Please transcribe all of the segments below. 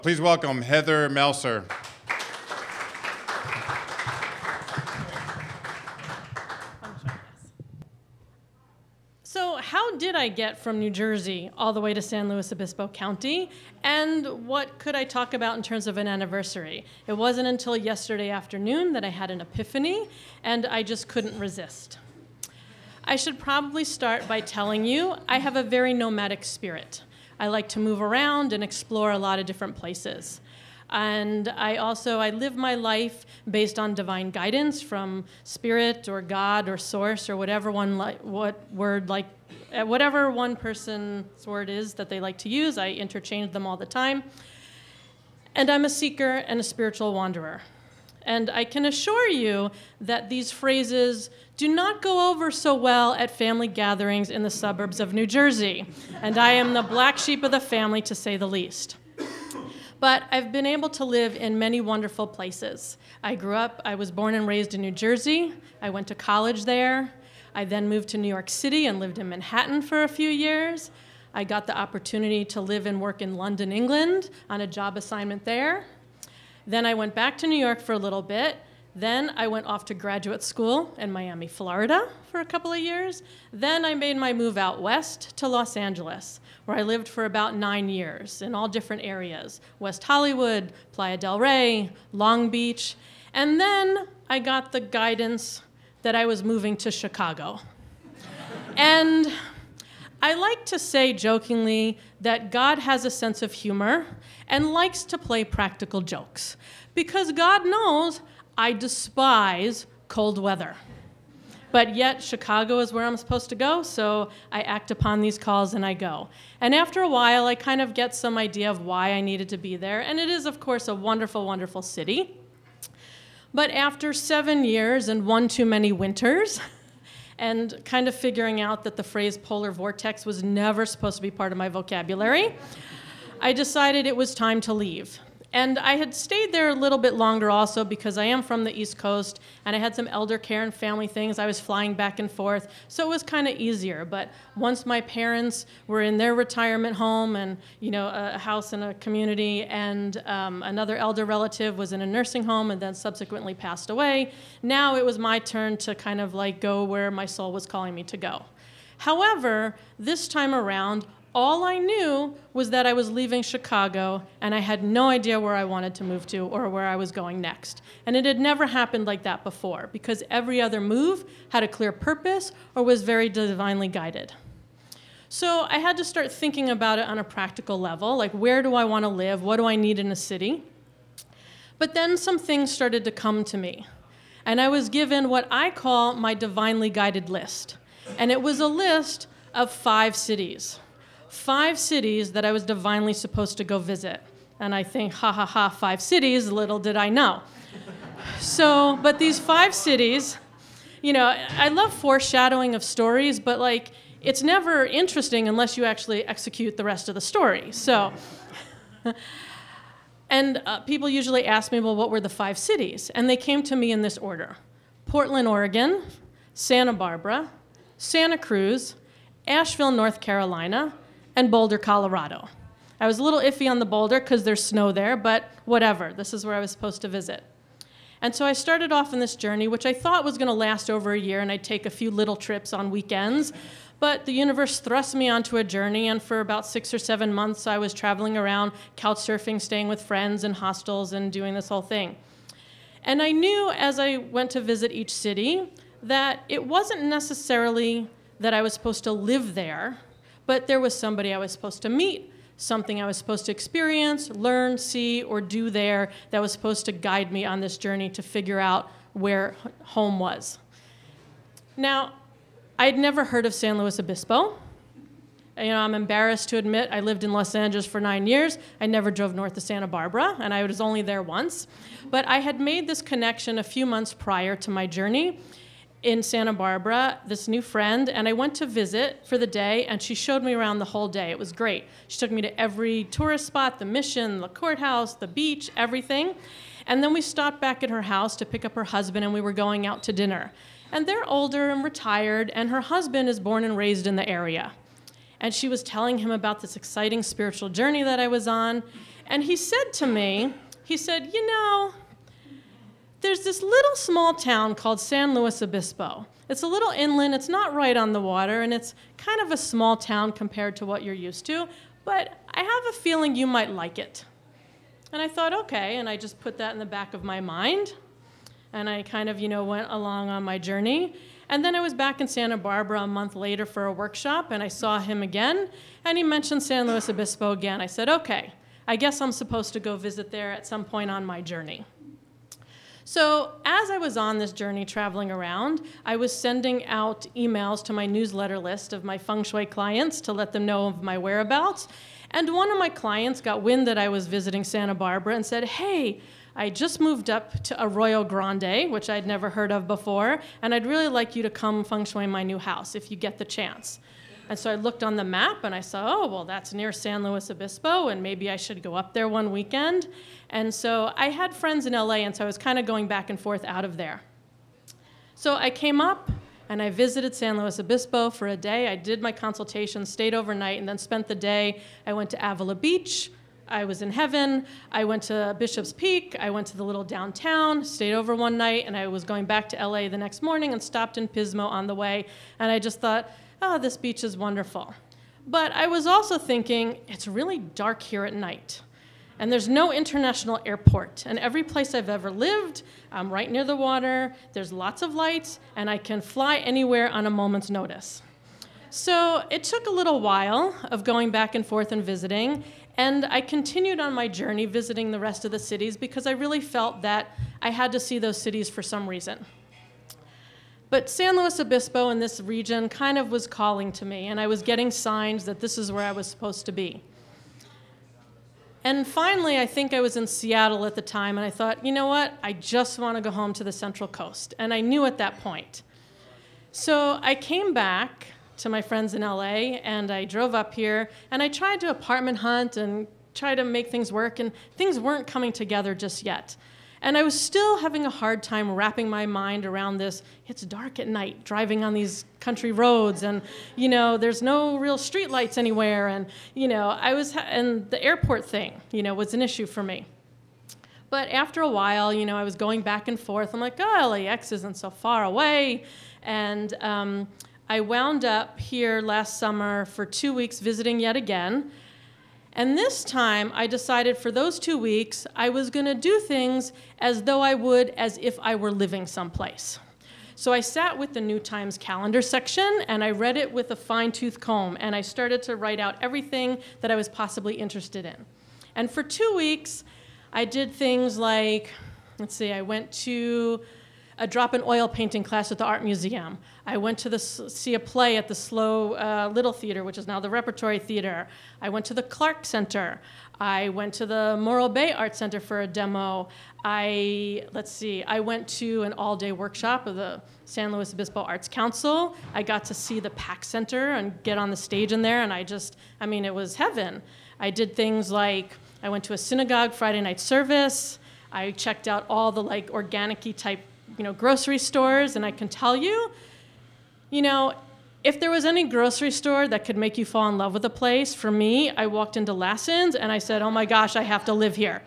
Please welcome Heather Melser. So how did I get from New Jersey all the way to San Luis Obispo County? And what could I talk about in terms of an anniversary? It wasn't until yesterday afternoon that I had an epiphany, and I just couldn't resist. I should probably start by telling you I have a very nomadic spirit. I like to move around and explore a lot of different places. And I live my life based on divine guidance from spirit or God or source or whatever one person's word is that they like to use. I interchange them all the time. And I'm a seeker and a spiritual wanderer. And I can assure you that these phrases do not go over so well at family gatherings in the suburbs of New Jersey. And I am the black sheep of the family, to say the least. But I've been able to live in many wonderful places. I was born and raised in New Jersey. I went to college there. I then moved to New York City and lived in Manhattan for a few years. I got the opportunity to live and work in London, England, on a job assignment there. Then I went back to New York for a little bit. Then I went off to graduate school in Miami, Florida for a couple of years. Then I made my move out west to Los Angeles, where I lived for about 9 years in all different areas: West Hollywood, Playa del Rey, Long Beach. And then I got the guidance that I was moving to Chicago. And I like to say jokingly that God has a sense of humor and likes to play practical jokes, because God knows I despise cold weather. But yet Chicago is where I'm supposed to go, so I act upon these calls and I go. And after a while, I kind of get some idea of why I needed to be there. And it is, of course, a wonderful, wonderful city. But after 7 years and one too many winters, and kind of figuring out that the phrase polar vortex was never supposed to be part of my vocabulary, I decided it was time to leave. And I had stayed there a little bit longer also because I am from the East Coast, and I had some elder care and family things. I was flying back and forth, so it was kind of easier. But once my parents were in their retirement home and, a house in a community, and another elder relative was in a nursing home and then subsequently passed away, now it was my turn to kind of go where my soul was calling me to go. However, this time around, all I knew was that I was leaving Chicago, and I had no idea where I wanted to move to or where I was going next. And it had never happened like that before, because every other move had a clear purpose or was very divinely guided. So I had to start thinking about it on a practical level, like where do I want to live? What do I need in a city? But then some things started to come to me, and I was given what I call my divinely guided list. And it was a list of 5 cities. 5 cities that I was divinely supposed to go visit. And I think, 5 cities, little did I know. But these 5 cities, I love foreshadowing of stories, but it's never interesting unless you actually execute the rest of the story. And people usually ask me, well, what were the 5 cities? And they came to me in this order: Portland, Oregon, Santa Barbara, Santa Cruz, Asheville, North Carolina, and Boulder, Colorado. I was a little iffy on the Boulder because there's snow there, but whatever. This is where I was supposed to visit. And so I started off on this journey, which I thought was going to last over a year, and I'd take a few little trips on weekends. But the universe thrust me onto a journey, and for about 6 or 7 months, I was traveling around, couch surfing, staying with friends in hostels, and doing this whole thing. And I knew as I went to visit each city that it wasn't necessarily that I was supposed to live there, but there was somebody I was supposed to meet, something I was supposed to experience, learn, see, or do there that was supposed to guide me on this journey to figure out where home was. Now, I'd never heard of San Luis Obispo. I'm embarrassed to admit I lived in Los Angeles for 9 years. I never drove north to Santa Barbara, and I was only there once. But I had made this connection a few months prior to my journey in Santa Barbara, this new friend, and I went to visit for the day, and she showed me around the whole day. It was great. She took me to every tourist spot, the mission, the courthouse, the beach, everything. And then we stopped back at her house to pick up her husband, and we were going out to dinner. And they're older and retired, and her husband is born and raised in the area. And she was telling him about this exciting spiritual journey that I was on. And he said to me, he said, there's this little small town called San Luis Obispo. It's a little inland, it's not right on the water, and it's kind of a small town compared to what you're used to, but I have a feeling you might like it. And I thought, okay, and I just put that in the back of my mind, and I kind of, went along on my journey. And then I was back in Santa Barbara a month later for a workshop, and I saw him again, and he mentioned San Luis Obispo again. I said, okay, I guess I'm supposed to go visit there at some point on my journey. So as I was on this journey traveling around, I was sending out emails to my newsletter list of my feng shui clients to let them know of my whereabouts. And one of my clients got wind that I was visiting Santa Barbara and said, hey, I just moved up to Arroyo Grande, which I'd never heard of before, and I'd really like you to come feng shui my new house if you get the chance. And so I looked on the map and I saw, well, that's near San Luis Obispo, and maybe I should go up there one weekend. And so I had friends in LA, and so I was kind of going back and forth out of there. So I came up and I visited San Luis Obispo for a day. I did my consultation, stayed overnight, and then spent the day. I went to Avila Beach. I was in heaven. I went to Bishop's Peak. I went to the little downtown, stayed over one night, and I was going back to LA the next morning and stopped in Pismo on the way. And I just thought, oh, this beach is wonderful. But I was also thinking, it's really dark here at night. And there's no international airport. And every place I've ever lived, I'm right near the water, there's lots of lights, and I can fly anywhere on a moment's notice. So it took a little while of going back and forth and visiting, and I continued on my journey visiting the rest of the cities because I really felt that I had to see those cities for some reason. But San Luis Obispo in this region kind of was calling to me, and I was getting signs that this is where I was supposed to be. And finally, I think I was in Seattle at the time, and I thought, you know what? I just want to go home to the Central Coast. And I knew at that point. So I came back to my friends in LA, and I drove up here, and I tried to apartment hunt and try to make things work, and things weren't coming together just yet. And I was still having a hard time wrapping my mind around this, it's dark at night, driving on these country roads, and, there's no real streetlights anywhere, and, and the airport thing, was an issue for me. But after a while, I was going back and forth. I'm like, oh, LAX isn't so far away, and I wound up here last summer for 2 weeks visiting yet again. And this time, I decided for those 2 weeks, I was going to do things as though I would as if I were living someplace. So I sat with the New Times calendar section, and I read it with a fine-tooth comb, and I started to write out everything that I was possibly interested in. And for 2 weeks, I did things like, I went to a drop-in oil painting class at the Art Museum. I went to see a play at the SLO Little Theater, which is now the Repertory Theater. I went to the Clark Center. I went to the Morro Bay Art Center for a demo. I went to an all-day workshop of the San Luis Obispo Arts Council. I got to see the PAC Center and get on the stage in there, and it was heaven. I did things like, I went to a synagogue Friday night service. I checked out all the organic-y type grocery stores, and I can tell you, if there was any grocery store that could make you fall in love with a place, for me, I walked into Lassen's and I said, oh my gosh, I have to live here.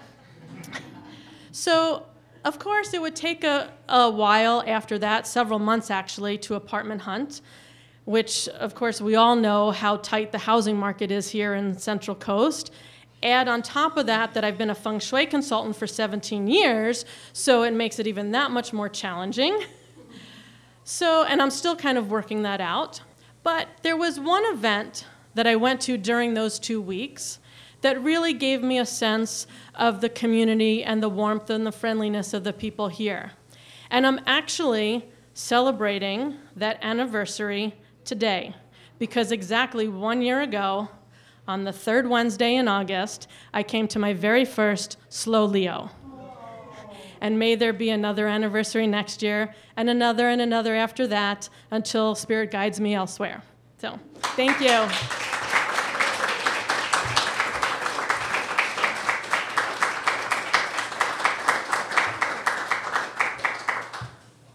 So, of course, it would take a while after that, several months actually, to apartment hunt, which, of course, we all know how tight the housing market is here in Central Coast. Add on top of that I've been a feng shui consultant for 17 years, so it makes it even that much more challenging. And I'm still kind of working that out. But there was one event that I went to during those 2 weeks that really gave me a sense of the community and the warmth and the friendliness of the people here. And I'm actually celebrating that anniversary today, because exactly 1 year ago, on the third Wednesday in August, I came to my very first SLO Leo. And may there be another anniversary next year, and another after that, until Spirit guides me elsewhere. So, thank you.